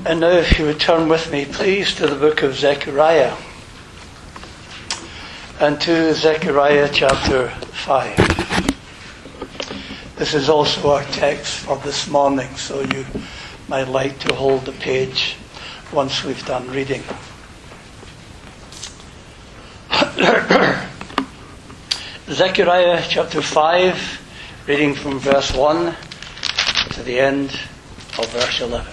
And now if you would turn with me, please, to the book of Zechariah. And to Zechariah chapter 5. This is also our text for this morning, so you might like to hold the page once we've done reading. Zechariah chapter 5, reading from verse 1 to the end of verse 11.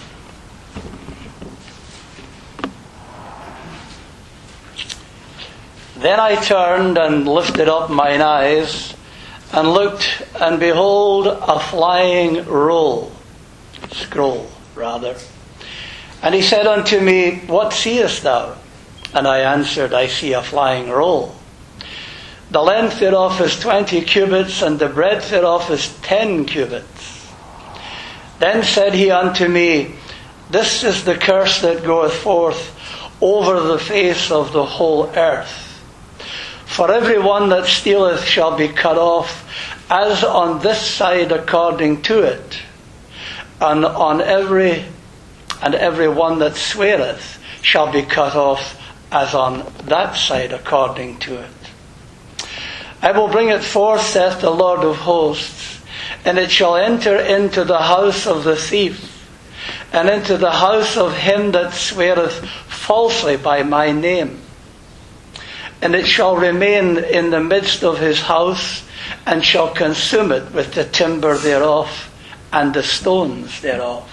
Then I turned and lifted up mine eyes, and looked, and behold, a flying scroll. And he said unto me, What seest thou? And I answered, I see a flying roll. The length thereof is 20 cubits, and the breadth thereof is 10 cubits. Then said he unto me, This is the curse that goeth forth over the face of the whole earth. For every one that stealeth shall be cut off, as on this side according to it, and every one that sweareth shall be cut off, as on that side according to it. I will bring it forth, saith the Lord of hosts, and it shall enter into the house of the thief, and into the house of him that sweareth falsely by my name. And it shall remain in the midst of his house, and shall consume it with the timber thereof, and the stones thereof.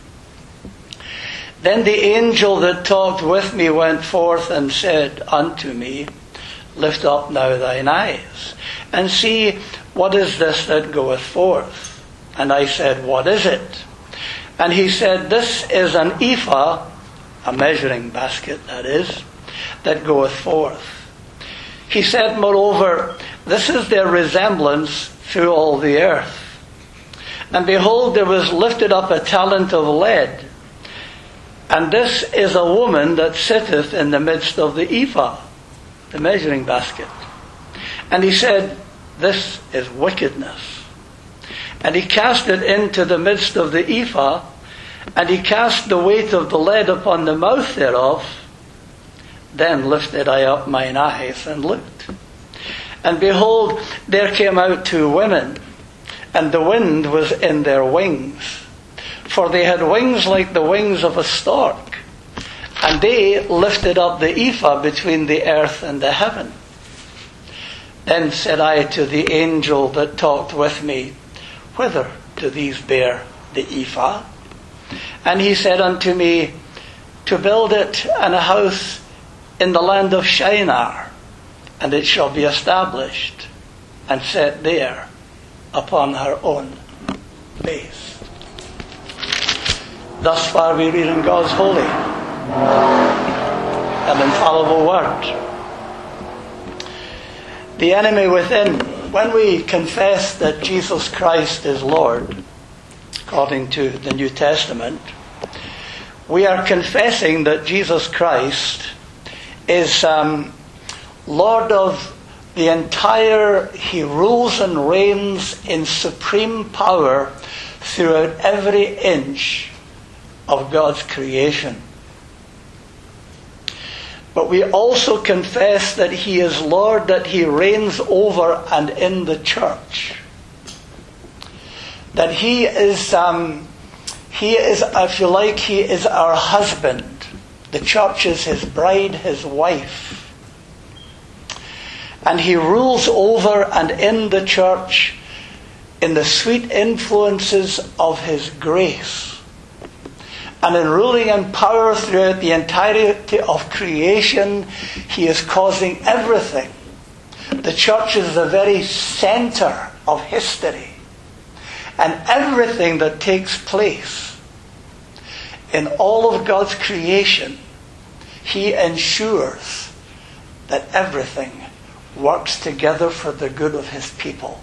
Then the angel that talked with me went forth and said unto me, Lift up now thine eyes, and see, what is this that goeth forth? And I said, What is it? And he said, This is an ephah, a measuring basket that is, that goeth forth. He said, moreover, this is their resemblance through all the earth. And behold, there was lifted up a talent of lead. And this is a woman that sitteth in the midst of the ephah, the measuring basket. And he said, This is wickedness. And he cast it into the midst of the ephah, and he cast the weight of the lead upon the mouth thereof. Then lifted I up mine eyes and looked. And behold, there came out two women, and the wind was in their wings. For they had wings like the wings of a stork. And they lifted up the ephah between the earth and the heaven. Then said I to the angel that talked with me, Whither do these bear the ephah? And he said unto me, To build it an house in the land of Shinar, and it shall be established and set there upon her own base. Thus far we read in God's holy and infallible word. The enemy within. When we confess that Jesus Christ is Lord, according to the New Testament, we are confessing that Jesus Christ is Lord of the entire, he rules and reigns in supreme power throughout every inch of God's creation. But we also confess that he is Lord, that he reigns over and in the church. That he is, if you like, he is our husband. The church is his bride, his wife. And he rules over and in the church in the sweet influences of his grace. And in ruling in power throughout the entirety of creation, he is causing everything. The church is the very center of history. And everything that takes place in all of God's creation, he ensures that everything works together for the good of his people.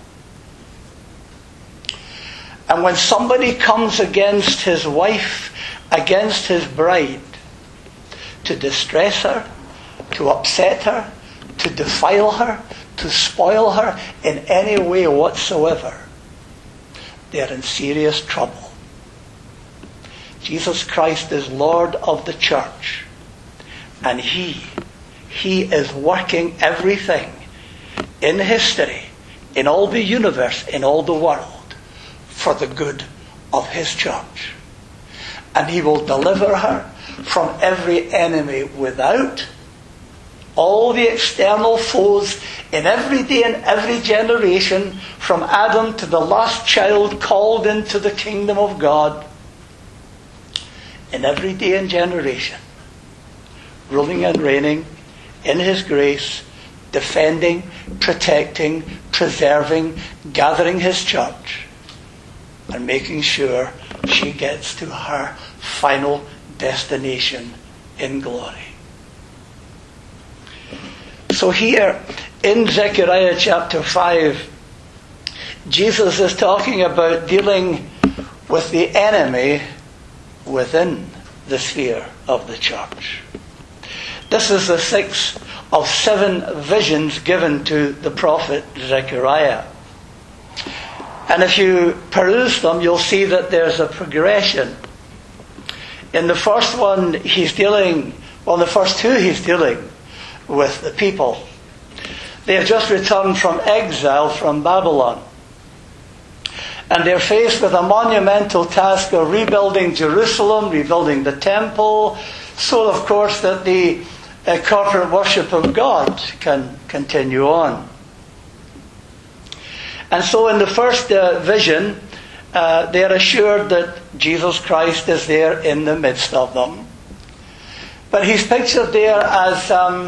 And when somebody comes against his wife, against his bride, to distress her, to upset her, to defile her, to spoil her in any way whatsoever, they are in serious trouble. Jesus Christ is Lord of the church. And He is working everything in history, in all the universe, in all the world, for the good of His church. And He will deliver her from every enemy without, all the external foes in every day and every generation, from Adam to the last child called into the kingdom of God, in every day and generation, ruling and reigning in His grace, defending, protecting, preserving, gathering His church, and making sure she gets to her final destination in glory. So here in Zechariah chapter 5, Jesus is talking about dealing with the enemy within the sphere of the church. This is the 6th of 7 visions given to the prophet Zechariah. And if you peruse them, you'll see that there's a progression. In the first one, the first two he's dealing with the people. They have just returned from exile from Babylon. And they're faced with a monumental task of rebuilding Jerusalem, rebuilding the temple, so of course that the corporate worship of God can continue on. And so in the first vision, they are assured that Jesus Christ is there in the midst of them. But He's pictured there as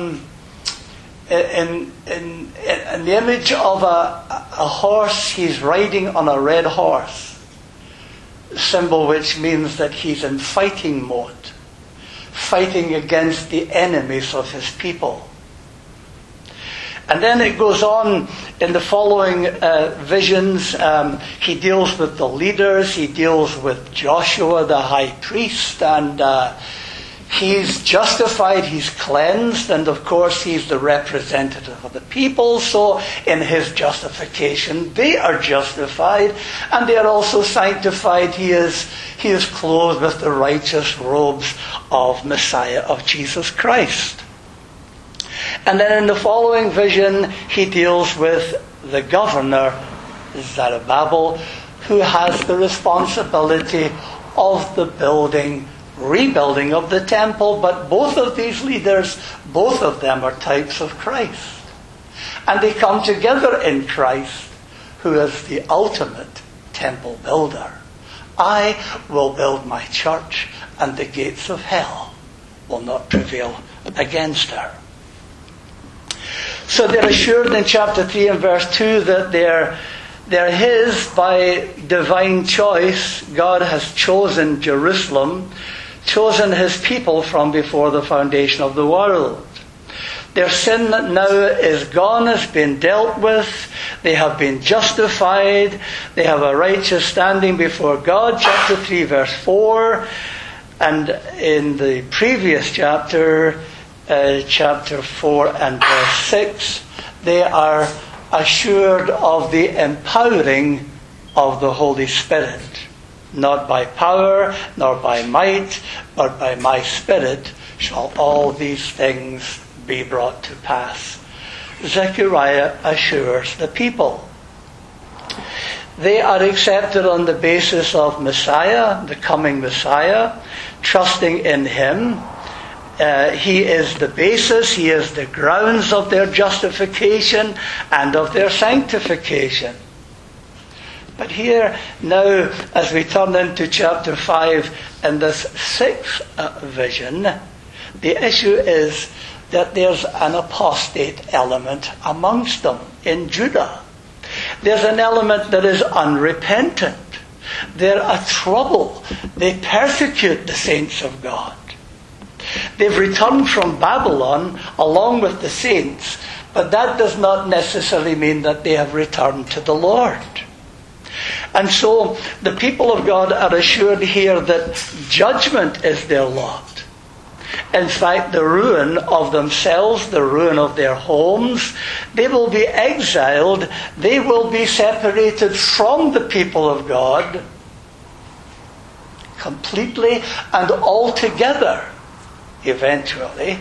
in the image of a horse. He's riding on a red horse, symbol which means that He's in fighting mode, fighting against the enemies of His people. And then it goes on in the following visions. He deals with the leaders. He deals with Joshua, the high priest, and he's justified, he's cleansed, and of course he's the representative of the people. So in his justification, they are justified, and they are also sanctified. He is clothed with the righteous robes of Messiah, of Jesus Christ. And then in the following vision, he deals with the governor, Zerubbabel, who has the responsibility of the rebuilding of the temple. But both of these leaders, both of them are types of Christ. And they come together in Christ, who is the ultimate temple builder. I will build my church, and the gates of hell will not prevail against her. So they're assured in chapter 3 and verse 2 that they're His by divine choice. God has chosen Jerusalem, chosen His people from before the foundation of the world. Their sin now is gone, has been dealt with. They have been justified. They have a righteous standing before God. Chapter 3 verse 4. And in the previous chapter, chapter 4 and verse 6, they are assured of the empowering of the Holy Spirit. Not by power, nor by might, but by my Spirit shall all these things be brought to pass. Zechariah assures the people. They are accepted on the basis of Messiah, the coming Messiah, trusting in Him. He is the basis, He is the grounds of their justification and of their sanctification. But here now, as we turn into chapter 5 in this 6th vision, the issue is that there's an apostate element amongst them in Judah. There's an element that is unrepentant. They're a trouble. They persecute the saints of God. They've returned from Babylon along with the saints, but that does not necessarily mean that they have returned to the Lord. And so the people of God are assured here that judgment is their lot. In fact, the ruin of themselves, the ruin of their homes. They will be exiled. They will be separated from the people of God. completely and altogether, eventually.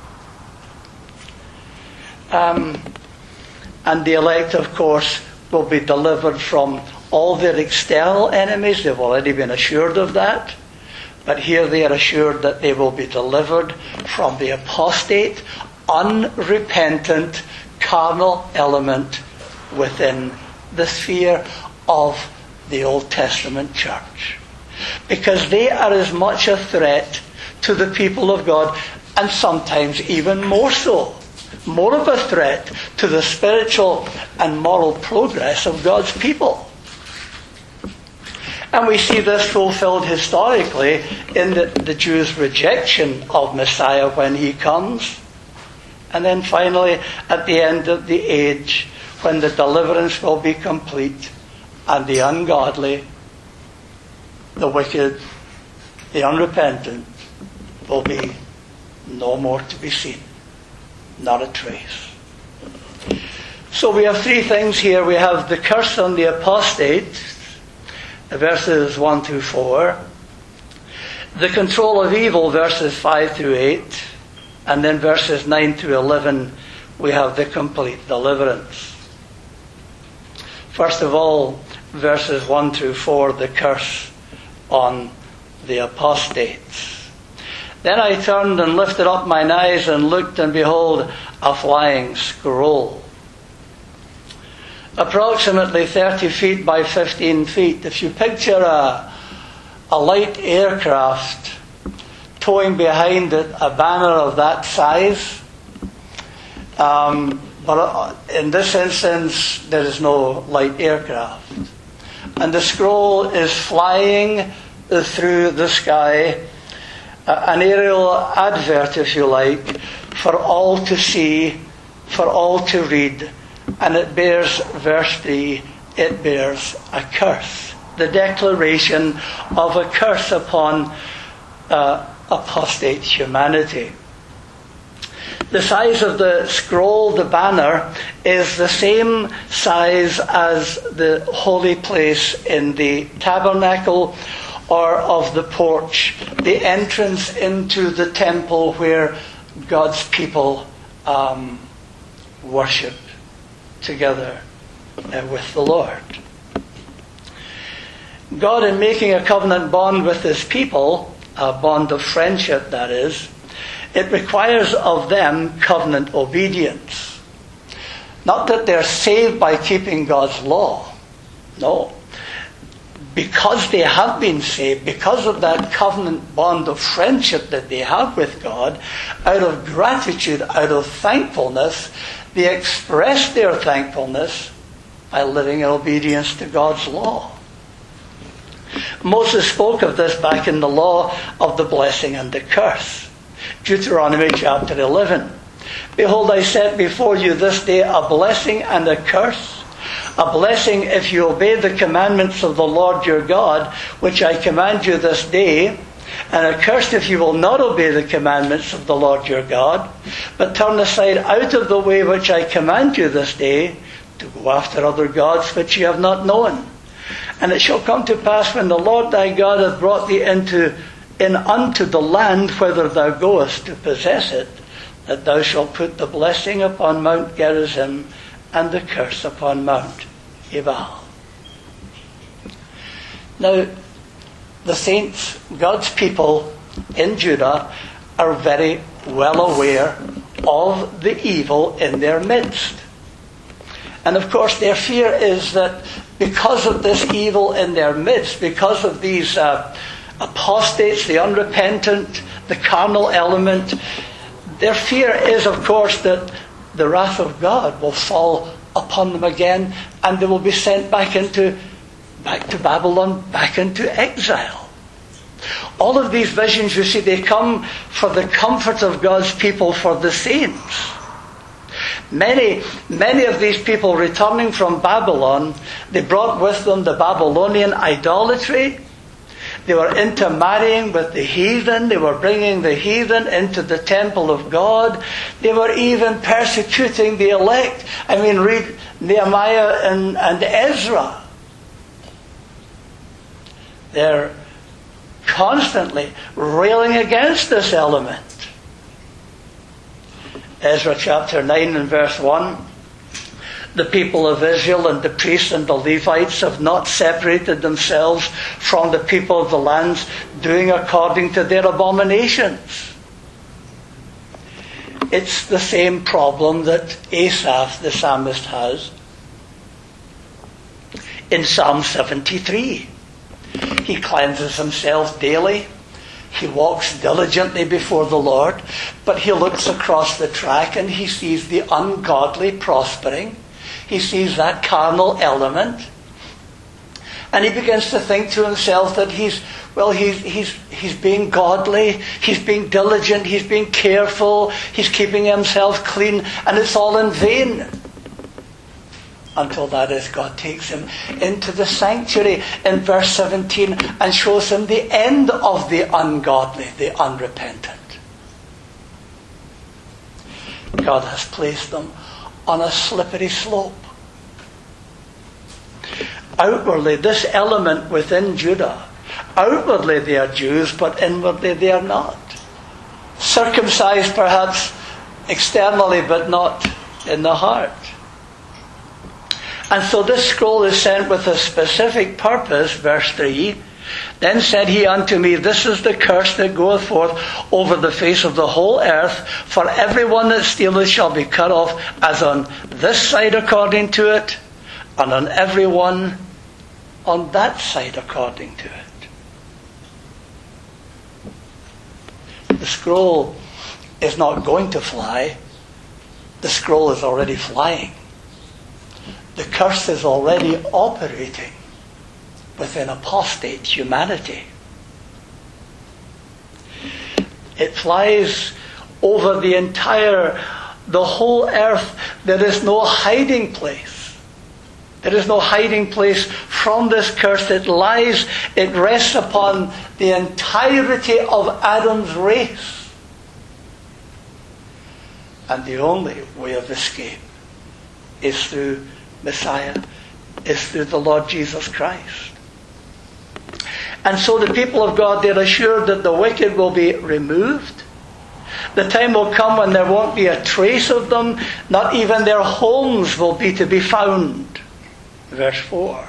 And the elect, of course, will be delivered from all their external enemies. They've already been assured of that. But here they are assured that they will be delivered from the apostate, unrepentant, carnal element within the sphere of the Old Testament church. Because they are as much a threat to the people of God, and sometimes even more so. More of a threat to the spiritual and moral progress of God's people. And we see this fulfilled historically in the Jews' rejection of Messiah when he comes. And then finally, at the end of the age, when the deliverance will be complete, and the ungodly, the wicked, the unrepentant, will be no more to be seen. Not a trace. So we have three things here. We have the curse on the apostate, verses 1 through 4. The control of evil, verses 5 through 8. And then verses 9 through 11, we have the complete deliverance. First of all, verses 1 through 4, the curse on the apostates. Then I turned and lifted up mine eyes and looked, and behold, a flying scroll. Approximately 30 feet by 15 feet. If you picture a light aircraft towing behind it a banner of that size, but in this instance there is no light aircraft. And the scroll is flying through the sky, an aerial advert, if you like, for all to see, for all to read. And it bears, verse 3, it bears a curse. The declaration of a curse upon apostate humanity. The size of the scroll, the banner, is the same size as the holy place in the tabernacle or of the porch, the entrance into the temple where God's people worship together with the Lord. God, in making a covenant bond with his people, a bond of friendship that is, it requires of them covenant obedience. Not that they're saved by keeping God's law. No. Because they have been saved, because of that covenant bond of friendship that they have with God, out of gratitude, out of thankfulness, they express their thankfulness by living in obedience to God's law. Moses spoke of this back in the law of the blessing and the curse. Deuteronomy chapter 11. Behold, I set before you this day a blessing and a curse. A blessing if you obey the commandments of the Lord your God, which I command you this day, and a curse if you will not obey the commandments of the Lord your God, but turn aside out of the way which I command you this day, to go after other gods which you have not known. And it shall come to pass, when the Lord thy God hath brought thee in unto the land whither thou goest to possess it, that thou shalt put the blessing upon Mount Gerizim and the curse upon Mount Ebal. Now, the saints, God's people in Judah, are very well aware of the evil in their midst. And of course their fear is that because of this evil in their midst, because of these apostates, the unrepentant, the carnal element, their fear is, of course, that the wrath of God will fall upon them again, and they will be sent back to Babylon, back into exile. All of these visions, you see, they come for the comfort of God's people, for the saints. Many of these people returning from Babylon, they brought with them the Babylonian idolatry. They were intermarrying with the heathen. They were bringing the heathen into the temple of God. They were even persecuting the elect. I mean, read Nehemiah and Ezra. Their constantly railing against this element. Ezra chapter 9 and verse 1. The people of Israel and the priests and the Levites have not separated themselves from the people of the lands, doing according to their abominations. It's the same problem that Asaph the psalmist has in Psalm 73. He cleanses himself daily. He walks diligently before the Lord, but he looks across the track and he sees the ungodly prospering. He sees that carnal element, and he begins to think to himself that he's being godly, he's being diligent, he's being careful, he's keeping himself clean, and it's all in vain. Until that is, God takes him into the sanctuary in verse 17 and shows him the end of the ungodly, the unrepentant. God has placed them on a slippery slope. Outwardly, this element within Judah, outwardly they are Jews, but inwardly they are not. Circumcised perhaps externally, but not in the heart. And so this scroll is sent with a specific purpose, verse 3. Then said he unto me, this is the curse that goeth forth over the face of the whole earth, for every one that stealeth shall be cut off, as on this side according to it, and on every one on that side according to it. The scroll is not going to fly. The scroll is already flying. The curse is already operating within apostate humanity. It flies over the whole earth. There is no hiding place. There is no hiding place from this curse. It rests upon the entirety of Adam's race. And the only way of escape is through Messiah, is through the Lord Jesus Christ. And so the people of God, they're assured that the wicked will be removed. The time will come when there won't be a trace of them. Not even their homes will be to be found. Verse 4.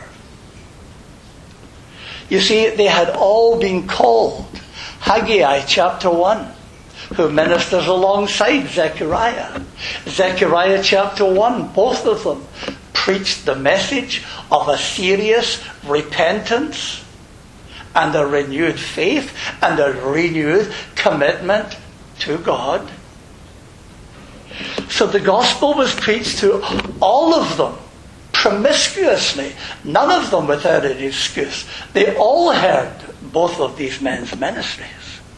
You see, they had all been called. Haggai chapter 1, who ministers alongside Zechariah. Zechariah chapter 1, both of them preached the message of a serious repentance and a renewed faith and a renewed commitment to God. So the gospel was preached to all of them promiscuously, none of them without an excuse. They all heard both of these men's ministries.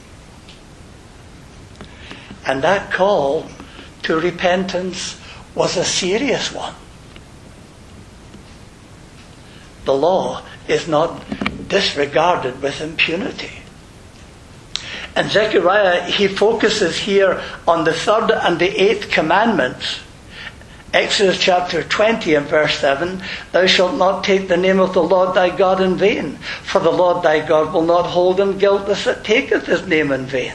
And that call to repentance was a serious one. The law is not disregarded with impunity. And Zechariah, he focuses here on the 3rd and the 8th commandments. Exodus chapter 20 and verse 7, thou shalt not take the name of the Lord thy God in vain, for the Lord thy God will not hold him guiltless that taketh his name in vain.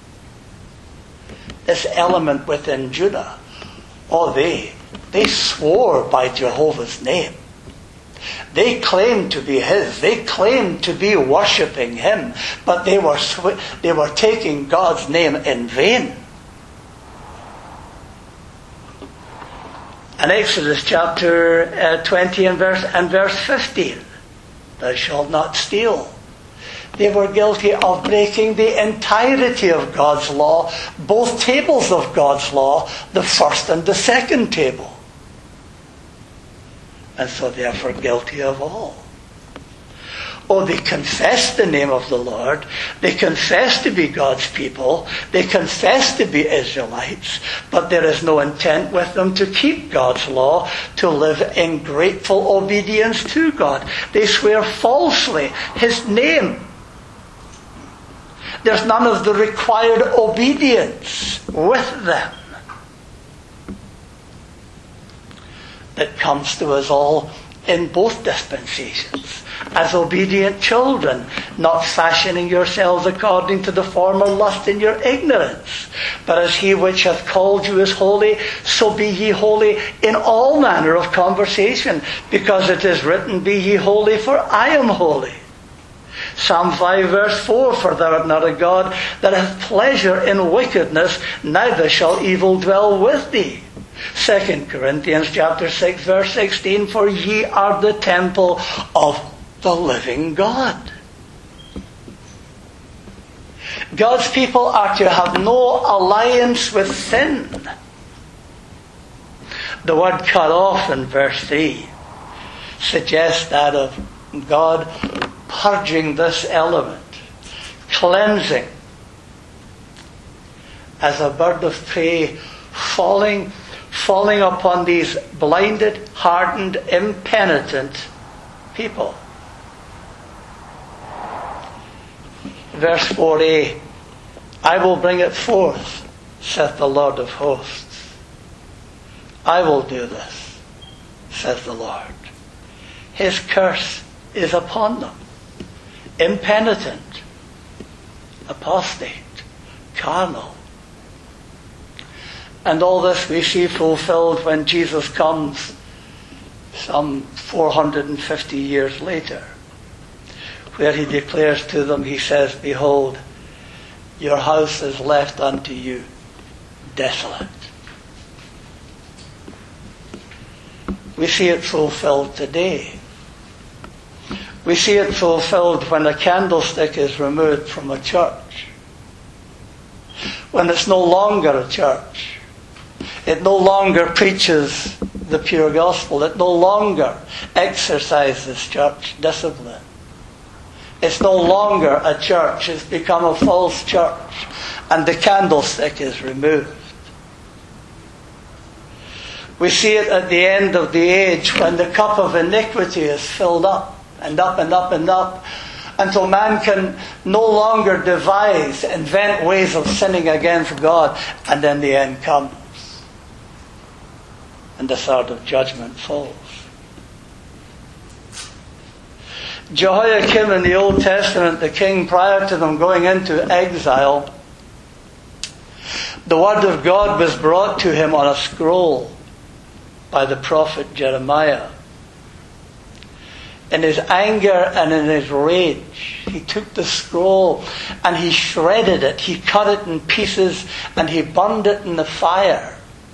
This element within Judah, they swore by Jehovah's name. They claimed to be his. They claimed to be worshipping him, but they were taking God's name in vain. And Exodus chapter 20 and verse 15, thou shalt not steal. They were guilty of breaking the entirety of God's law, both tables of God's law, the first and the second table. And so therefore guilty of all. They confessed the name of the Lord. They confessed to be God's people. They confessed to be Israelites. But there is no intent with them to keep God's law, to live in grateful obedience to God. They swear falsely his name. There's none of the required obedience with them that comes to us all in both dispensations, as obedient children, not fashioning yourselves according to the former lust in your ignorance, but as he which hath called you is holy, so be ye holy in all manner of conversation, because it is written, be ye holy, for I am holy. Psalm 5 verse 4, for thou art not a God that hath pleasure in wickedness, neither shall evil dwell with thee. 2 Corinthians chapter 6 verse 16, for ye are the temple of the living God. God's people are to have no alliance with sin. The word cut off in verse 3 suggests that of God purging this element, cleansing, as a bird of prey falling upon these blinded, hardened, impenitent people. Verse 4a, I will bring it forth, saith the Lord of hosts. I will do this, saith the Lord. His curse is upon them. Impenitent, apostate, carnal. And all this we see fulfilled when Jesus comes some 450 years later, where he declares to them, he says, behold, your house is left unto you desolate. We see it fulfilled today. We see it fulfilled when a candlestick is removed from a church. When it's no longer a church. It no longer preaches the pure gospel. It no longer exercises church discipline. It's no longer a church. It's become a false church. And the candlestick is removed. We see it at the end of the age when the cup of iniquity is filled up. And up and up and up, until man can no longer devise, invent ways of sinning against God, and then the end comes. And the sword of judgment falls. Jehoiakim in the Old Testament, the king prior to them going into exile, the word of God was brought to him on a scroll by the prophet Jeremiah. In his anger and in his rage, he took the scroll and he shredded it. He cut it in pieces and he burned it in the fire.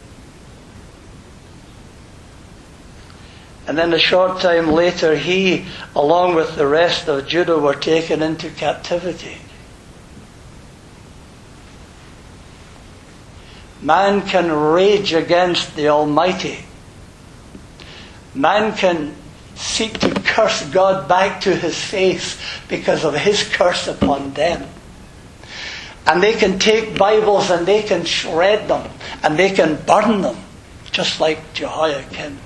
And then a short time later, he, along with the rest of Judah, were taken into captivity. Man can rage against the Almighty. Man can seek to curse God back to his face because of his curse upon them. And they can take Bibles and they can shred them and they can burn them, just like Jehoiakim.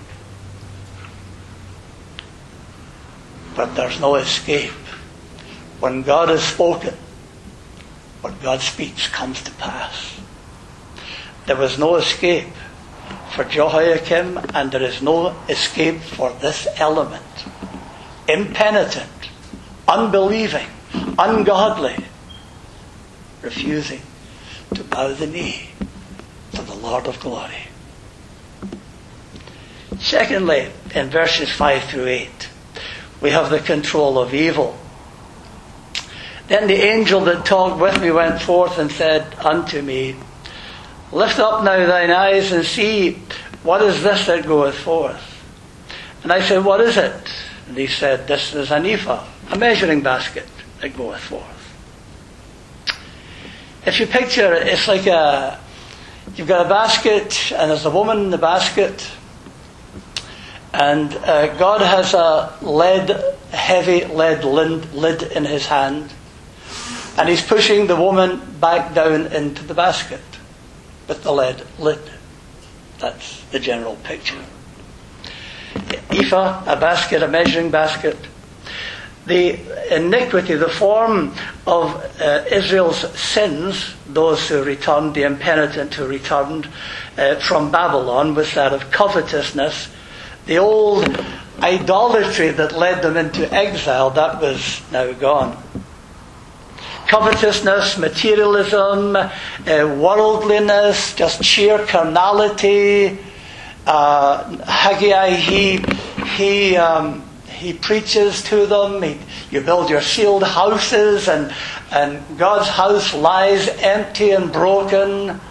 But there's no escape. When God has spoken, what God speaks comes to pass. There was no escape for Jehoiakim, and there is no escape for this element. Impenitent, unbelieving, ungodly, refusing to bow the knee to the Lord of glory. Secondly, in verses 5 through 8, we have the control of evil. Then the angel that talked with me went forth and said unto me, lift up now thine eyes and see, what is this that goeth forth? And I said, what is it? And he said, this is an ephah, a measuring basket that goeth forth. If you picture it, it's like you've got a basket and there's a woman in the basket, and God has a heavy lead lid in his hand, and he's pushing the woman back down into the basket with the lead lid. That's the general picture. Ephah, a basket, a measuring basket. The iniquity, the form of Israel's sins, those who returned, the impenitent who returned from Babylon, was that of covetousness. The old idolatry that led them into exile, that was now gone. Covetousness, materialism, worldliness, just sheer carnality. Haggai, he preaches to them. You build your sealed houses, and God's house lies empty and broken.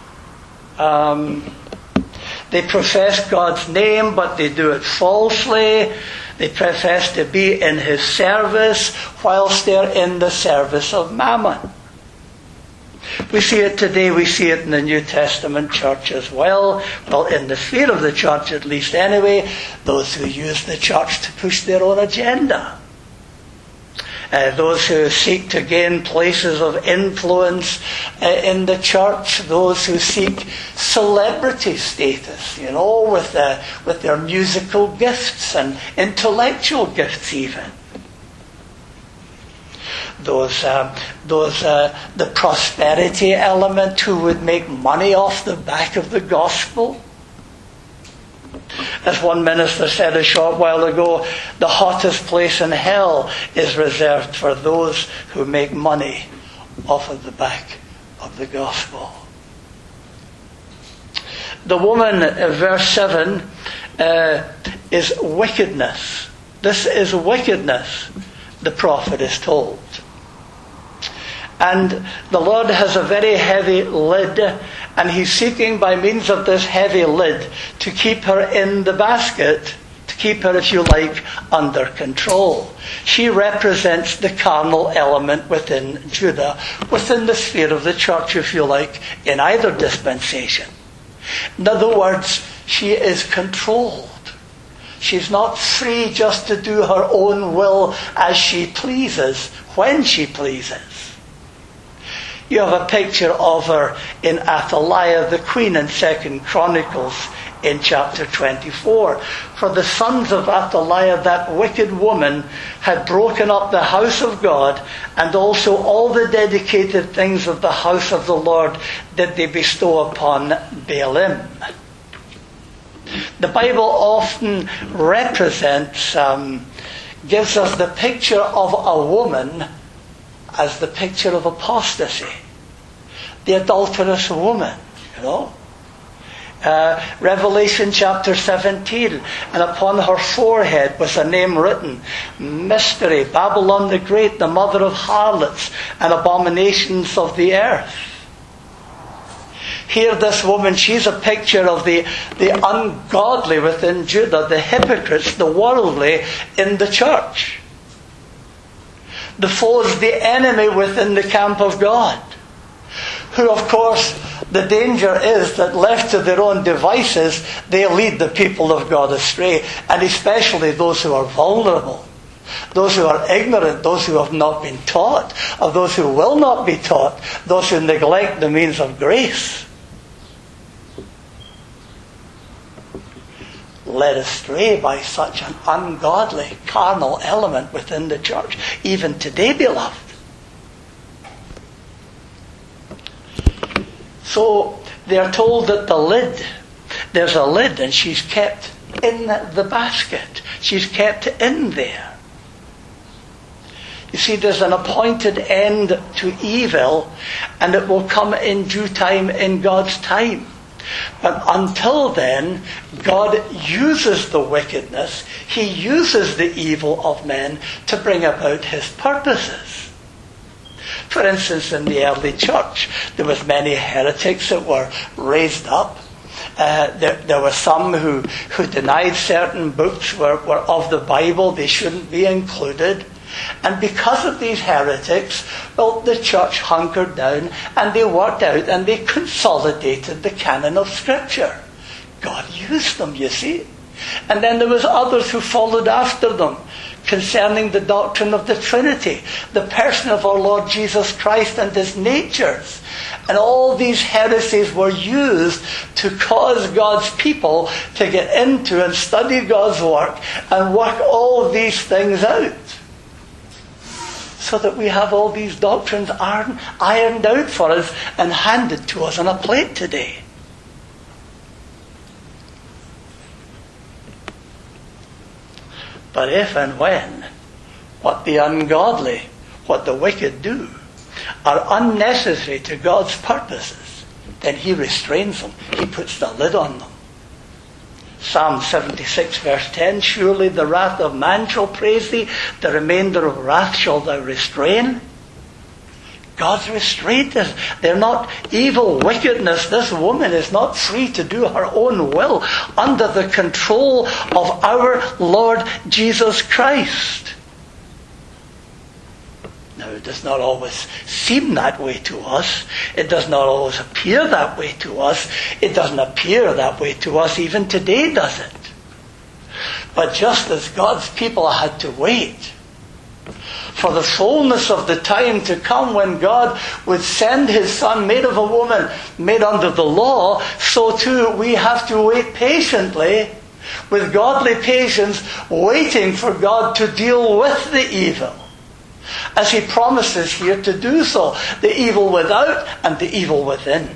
They profess God's name, but they do it falsely. They profess to be in His service whilst they're in the service of Mammon. We see it today, we see it in the New Testament church as well. Well, in the sphere of the church at least anyway, those who use the church to push their own agenda. Those who seek to gain places of influence in the church, those who seek celebrity status, with their musical gifts and intellectual gifts even. The prosperity element, who would make money off the back of the gospel. As one minister said a short while ago, the hottest place in hell is reserved for those who make money off of the back of the gospel. The woman, verse 7, is wickedness. This is wickedness, the prophet is told. And the Lord has a very heavy lid, and He's seeking by means of this heavy lid to keep her in the basket, to keep her, if you like, under control. She represents the carnal element within Judah, within the sphere of the church, if you like, in either dispensation. In other words, she is controlled. She's not free just to do her own will as she pleases, when she pleases. You have a picture of her in Athaliah, the queen, in 2 Chronicles in chapter 24. For the sons of Athaliah, that wicked woman, had broken up the house of God, and also all the dedicated things of the house of the Lord did they bestow upon Baalim. The Bible often represents, gives us the picture of a woman as the picture of apostasy. The adulterous woman, Revelation chapter 17, and upon her forehead was a name written, Mystery, Babylon the Great, the mother of harlots and abominations of the earth. Here this woman, she's a picture of the ungodly within Judah, the hypocrites, the worldly in the church. The foes, the enemy within the camp of God. Who, of course, the danger is that left to their own devices, they lead the people of God astray, and especially those who are vulnerable, those who are ignorant, those who have not been taught, or those who will not be taught, those who neglect the means of grace. Led astray by such an ungodly, carnal element within the church, even today, beloved. So they are told that there's a lid, and she's kept in the basket. She's kept in there. You see, there's an appointed end to evil, and it will come in due time, in God's time. But until then, God uses the wickedness, He uses the evil of men to bring about His purposes. For instance, in the early church, there was many heretics that were raised up. There were some who denied certain books were of the Bible, they shouldn't be included. And because of these heretics, well, the church hunkered down, and they worked out and they consolidated the canon of Scripture. God used them, you see. And then there was others who followed after them concerning the doctrine of the Trinity, the person of our Lord Jesus Christ and His natures. And all these heresies were used to cause God's people to get into and study God's work and work all these things out. So that we have all these doctrines ironed out for us and handed to us on a plate today. But if and when what the ungodly, what the wicked do, are unnecessary to God's purposes, then he restrains them. He puts the lid on them. Psalm 76 verse 10, surely the wrath of man shall praise thee, the remainder of wrath shall thou restrain. God's restraint is, they're not evil wickedness. This woman is not free to do her own will under the control of our Lord Jesus Christ. Now, it does not always seem that way to us. It does not always appear that way to us. It doesn't appear that way to us even today, does it? But just as God's people had to wait for the fullness of the time to come when God would send his Son, made of a woman, made under the law, so too we have to wait patiently, with godly patience, waiting for God to deal with the evil, as he promises here to do so, the evil without and the evil within.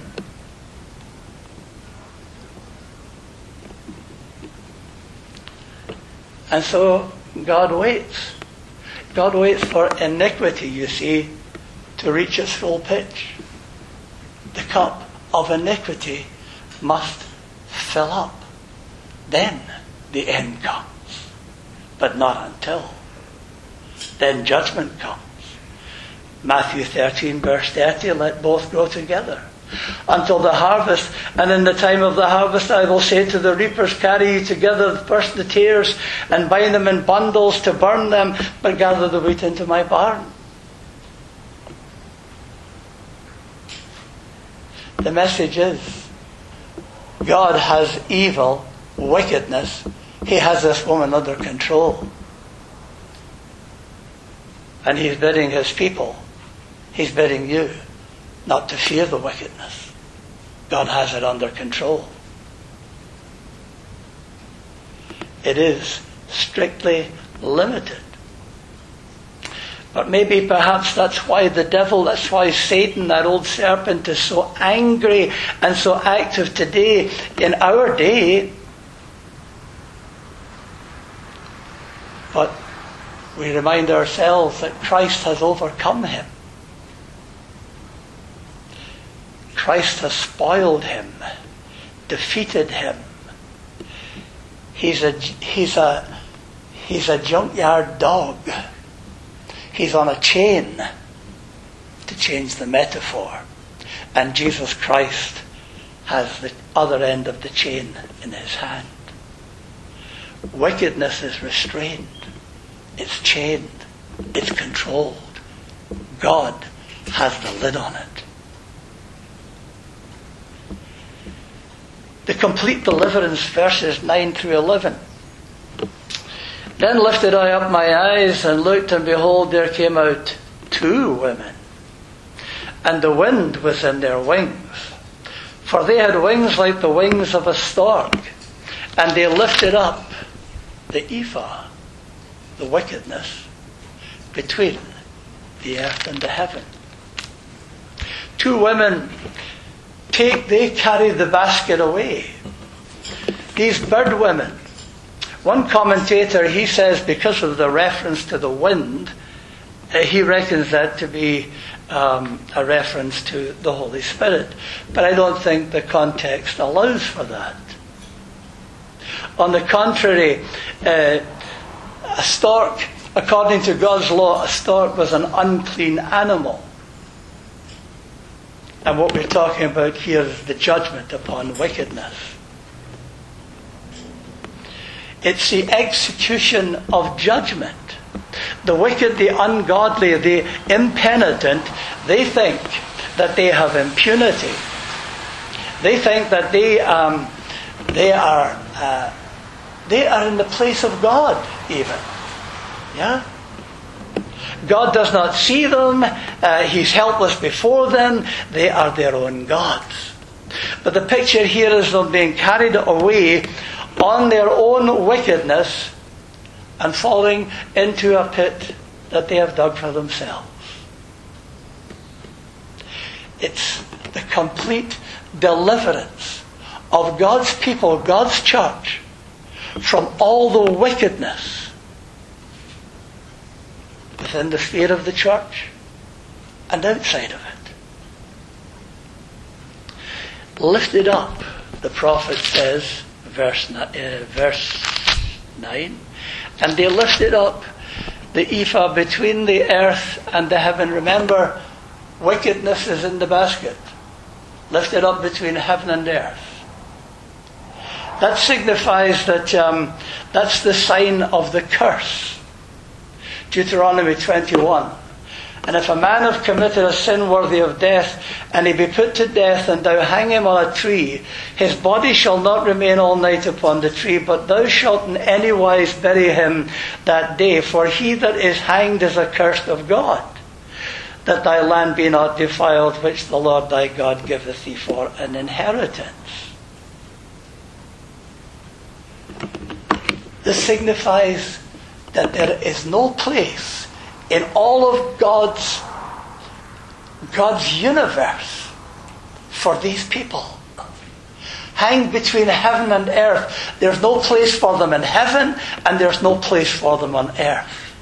And so God waits. God waits for iniquity, you see, to reach its full pitch. The cup of iniquity must fill up. Then the end comes. But not until. Then judgment comes. Matthew 13 verse 30, let both grow together until the harvest. And in the time of the harvest I will say to the reapers, carry ye together first the tares and bind them in bundles to burn them, but gather the wheat into my barn. The message is, God has evil, wickedness. He has this woman under control. And he's bidding his people, he's bidding you, not to fear the wickedness. God has it under control. It is strictly limited. But maybe perhaps that's why the devil, that's why Satan, that old serpent, is so angry and so active today, in our day. But we remind ourselves that Christ has overcome him. Christ has spoiled him, defeated him. He's a junkyard dog. He's on a chain, to change the metaphor. And Jesus Christ has the other end of the chain in his hand. Wickedness is restrained. It's chained. It's controlled. God has the lid on it. The complete deliverance, verses 9 through 11. Then lifted I up my eyes and looked, and behold, there came out 2 women, and the wind was in their wings. For they had wings like the wings of a stork, and they lifted up the ephah, the wickedness, between the earth and the heaven. 2 women they carry the basket away. These bird women. One commentator, he says, because of the reference to the wind, he reckons that to be a reference to the Holy Spirit. But I don't think the context allows for that. On the contrary, a stork, according to God's law, a stork was an unclean animal. And what we're talking about here is the judgment upon wickedness. It's the execution of judgment. The wicked, the ungodly, the impenitent, they think that they have impunity. They think that they are in the place of God, even. Yeah? God does not see them. He's helpless before them. They are their own gods. But the picture here is them being carried away on their own wickedness and falling into a pit that they have dug for themselves. It's the complete deliverance of God's people, God's church, from all the wickedness within the sphere of the church and outside of it. Lifted up, the prophet says, verse 9, and they lifted up the ephah between the earth and the heaven. Remember, wickedness is in the basket. Lifted up between heaven and earth. That signifies that that's the sign of the curse. Deuteronomy 21. And if a man have committed a sin worthy of death, and he be put to death, and thou hang him on a tree, his body shall not remain all night upon the tree, but thou shalt in any wise bury him that day. For he that is hanged is accursed of God, that thy land be not defiled, which the Lord thy God giveth thee for an inheritance. This signifies that there is no place in all of God's universe for these people. Hanged between heaven and earth. There's no place for them in heaven, and there's no place for them on earth.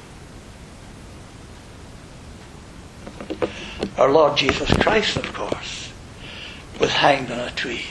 Our Lord Jesus Christ, of course, was hanged on a tree.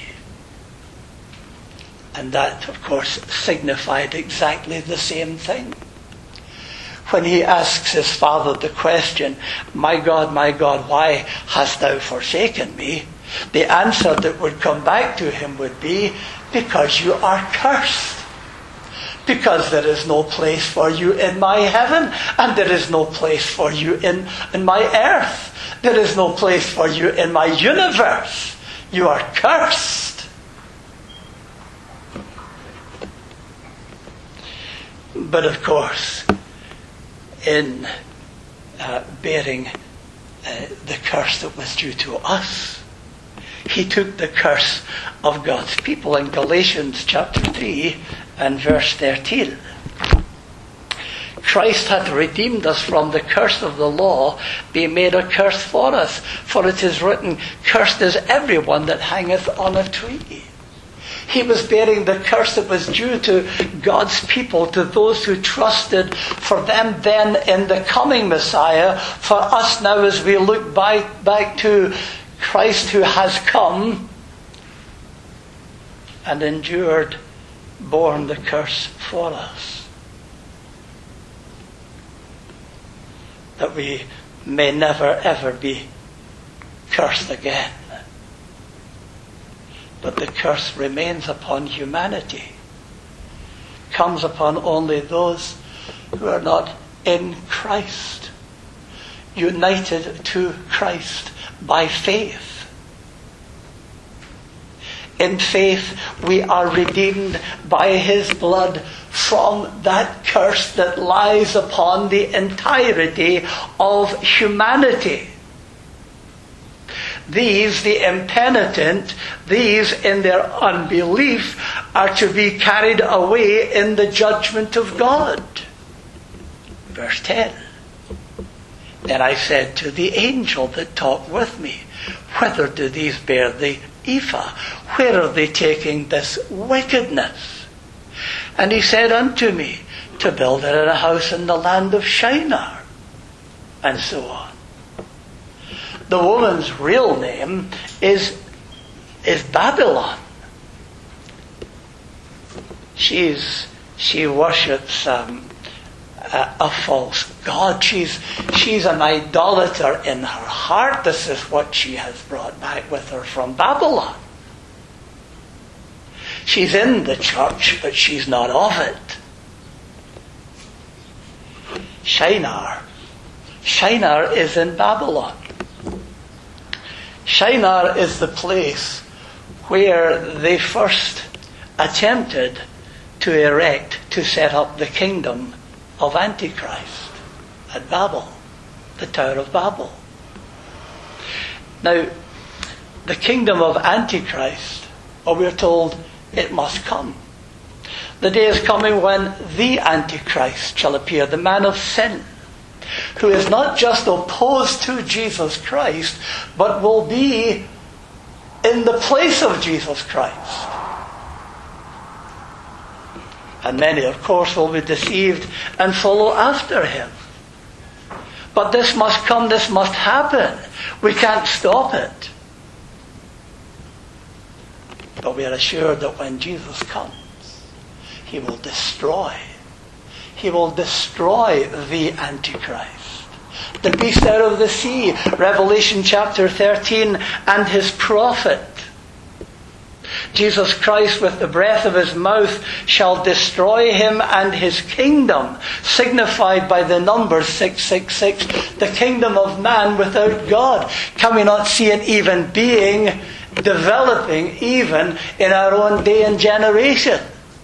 And that, of course, signified exactly the same thing. When he asks his Father the question, my God, why hast thou forsaken me? The answer that would come back to him would be, because you are cursed. Because there is no place for you in my heaven, and there is no place for you in my earth. There is no place for you in my universe. You are cursed. But of course, in bearing the curse that was due to us, he took the curse of God's people. In Galatians chapter 3 and verse 13, Christ hath redeemed us from the curse of the law, being made a curse for us. For it is written, cursed is everyone that hangeth on a tree. He was bearing the curse that was due to God's people, to those who trusted, for them then in the coming Messiah, for us now as we look back to Christ who has come and endured, borne the curse for us. That we may never ever be cursed again. But the curse remains upon humanity. Comes upon only those who are not in Christ, united to Christ by faith. In faith, we are redeemed by his blood from that curse that lies upon the entirety of humanity. These, the impenitent, these in their unbelief, are to be carried away in the judgment of God. Verse 10. Then I said to the angel that talked with me, whither do these bear the ephah? Where are they taking this wickedness? And he said unto me, to build it in a house in the land of Shinar. And so on. The woman's real name is Babylon. She worships a false god. She's an idolater in her heart. This is what she has brought back with her from Babylon. She's in the church, but she's not of it. Shinar is in Babylon. Shinar is the place where they first attempted to set up the kingdom of Antichrist at Babel, the Tower of Babel. Now, the kingdom of Antichrist, we're told it must come. The day is coming when the Antichrist shall appear, the man of sin, who is not just opposed to Jesus Christ, but will be in the place of Jesus Christ. And many, of course, will be deceived and follow after him. But this must come, this must happen. We can't stop it. But we are assured that when Jesus comes, he will destroy. He will destroy the Antichrist. The beast out of the sea, Revelation chapter 13, and his prophet. Jesus Christ with the breath of his mouth shall destroy him and his kingdom, signified by the number 666, the kingdom of man without God. Can we not see it even being, developing even in our own day and generation?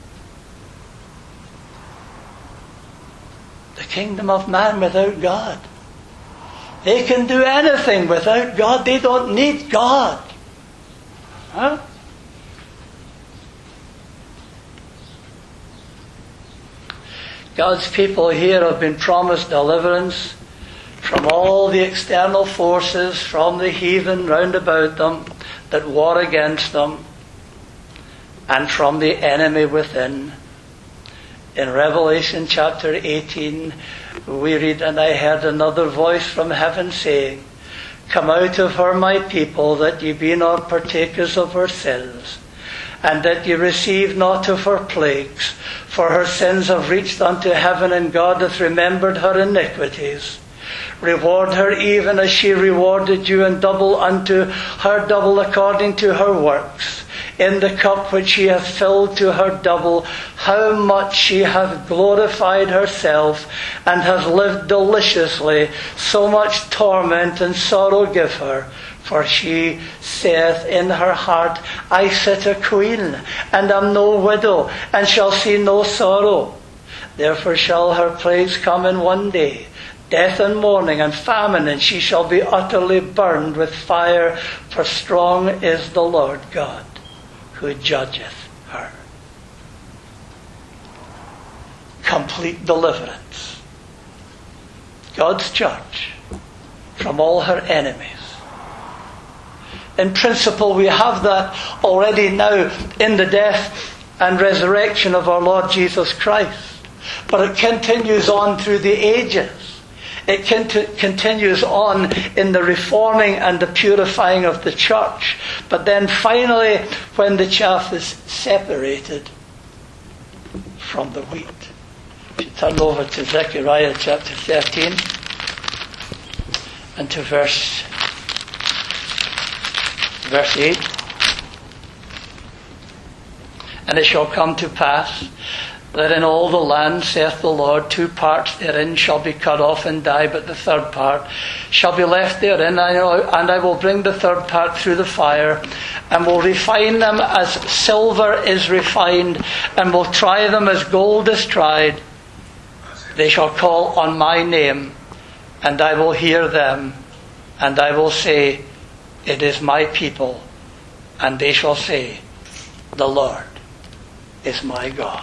The kingdom of man without God. They can do anything without God. They don't need God. Huh? God's people here have been promised deliverance from all the external forces, from the heathen round about them that war against them, and from the enemy within. In Revelation chapter 18, we read, "And I heard another voice from heaven saying, Come out of her, my people, that ye be not partakers of her sins, and that ye receive not of her plagues. For her sins have reached unto heaven, and God hath remembered her iniquities. Reward her even as she rewarded you, and double unto her double according to her works. In the cup which she hath filled to her double, how much she hath glorified herself, and hath lived deliciously, so much torment and sorrow give her. For she saith in her heart, I sit a queen, and am no widow, and shall see no sorrow. Therefore shall her plagues come in one day, death and mourning and famine, and she shall be utterly burned with fire, for strong is the Lord God, who judgeth her." Complete deliverance. God's church from all her enemies. In principle, we have that already now in the death and resurrection of our Lord Jesus Christ. But it continues on through the ages. It continues on in the reforming and the purifying of the church. But then finally, when the chaff is separated from the wheat. If you turn over to Zechariah chapter 13 and to verse 8. "And it shall come to pass that in all the land, saith the Lord, 2 parts therein shall be cut off and die, but the third part shall be left therein. And I will bring the third part through the fire, and will refine them as silver is refined, and will try them as gold is tried. They shall call on my name, and I will hear them, and I will say, It is my people, and they shall say, The Lord is my God."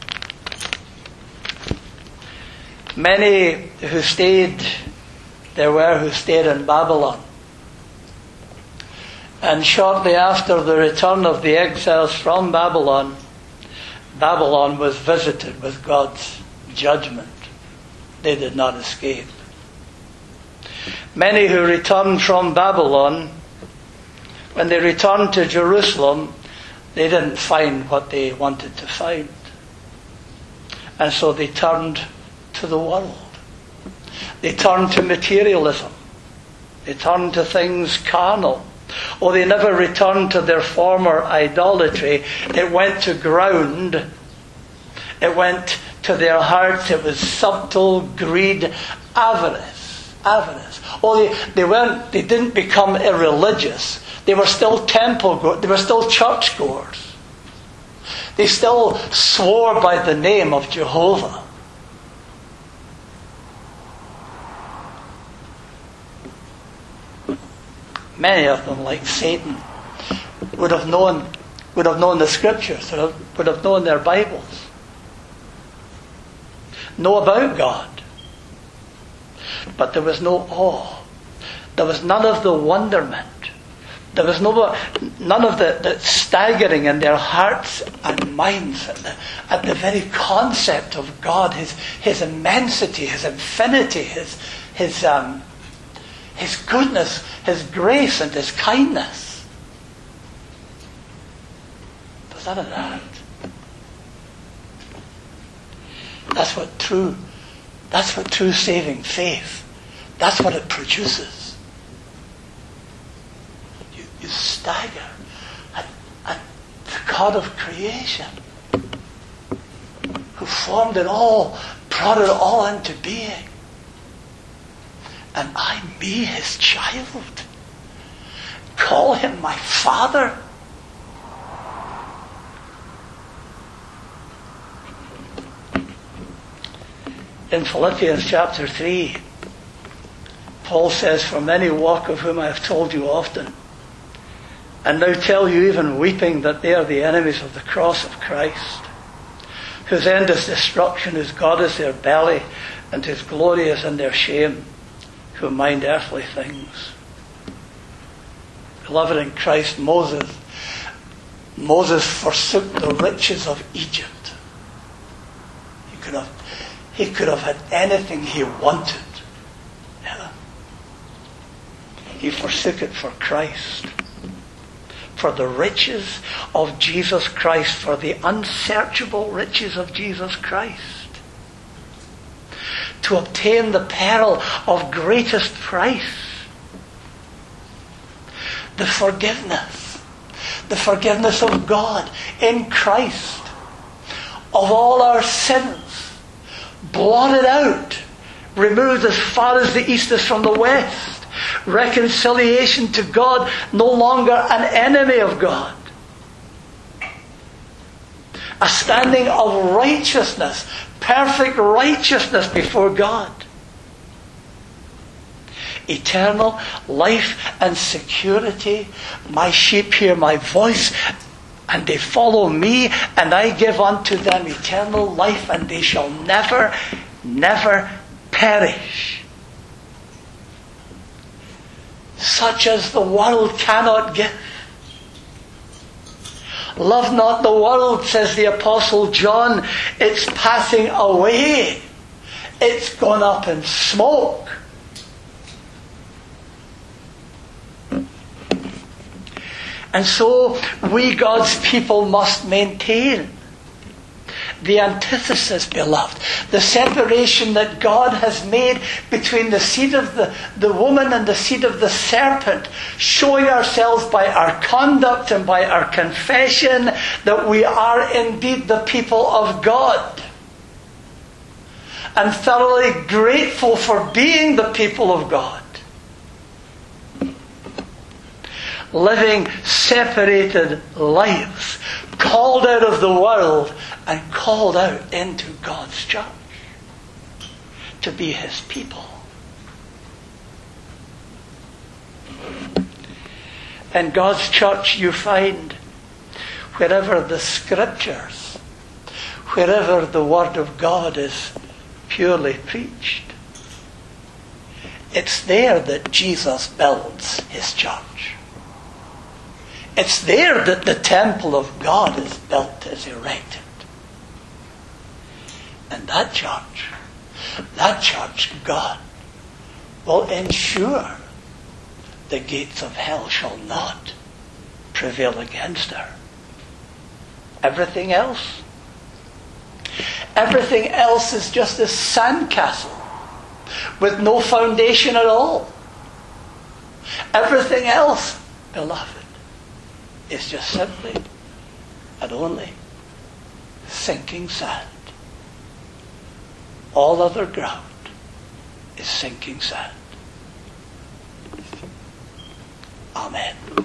Many who stayed in Babylon. And shortly after the return of the exiles from Babylon, Babylon was visited with God's judgment. They did not escape. Many who returned from Babylon, when they returned to Jerusalem, they didn't find what they wanted to find. And so they turned to the world. They turned to materialism. They turned to things carnal. Or they never returned to their former idolatry. It went to ground. It went to their hearts. It was subtle greed, avarice. Oh, they didn't become irreligious. They were still they were still churchgoers. They still swore by the name of Jehovah. Many of them, like Satan, would have known the scriptures, would have known their Bibles, know about God. But there was no awe. There was none of the wonderment. There was none of the staggering in their hearts and minds at the very concept of God, His immensity, His infinity, His goodness, His grace and His kindness. Was none of that. That's what true saving faith, that's what it produces. You stagger at the God of creation, who formed it all, brought it all into being. And I, me, His child, call Him my Father. In Philippians chapter 3, Paul says, "For many walk, of whom I have told you often, and now tell you even weeping, that they are the enemies of the cross of Christ, whose end is destruction, whose God is their belly, and whose glory is in their shame, who mind earthly things." Beloved in Christ, Moses forsook the riches of Egypt. He could have had anything he wanted. Yeah. He forsook it for Christ. For the riches of Jesus Christ, for the unsearchable riches of Jesus Christ. To obtain the pearl of greatest price. The forgiveness of God in Christ of all our sins, blotted out, removed as far as the east is from the west. Reconciliation to God, no longer an enemy of God. A standing of righteousness, perfect righteousness before God. Eternal life and security. My sheep hear my voice, and they follow me, and I give unto them eternal life, and they shall never, never perish. Such as the world cannot give. Love not the world, says the Apostle John. It's passing away. It's gone up in smoke. And so we, God's people, must maintain the antithesis, beloved. The separation that God has made between the seed of the woman and the seed of the serpent, showing ourselves by our conduct and by our confession that we are indeed the people of God. And thoroughly grateful for being the people of God. Living separated lives, called out of the world and called out into God's church to be His people. In God's church you find, wherever the Scriptures, wherever the Word of God is purely preached, it's there that Jesus builds His church. It's there that the temple of God is built, is erected. And that church, God will ensure the gates of hell shall not prevail against her. Everything else is just a sandcastle with no foundation at all. Everything else, beloved, is just simply and only sinking sand. All other ground is sinking sand. Amen.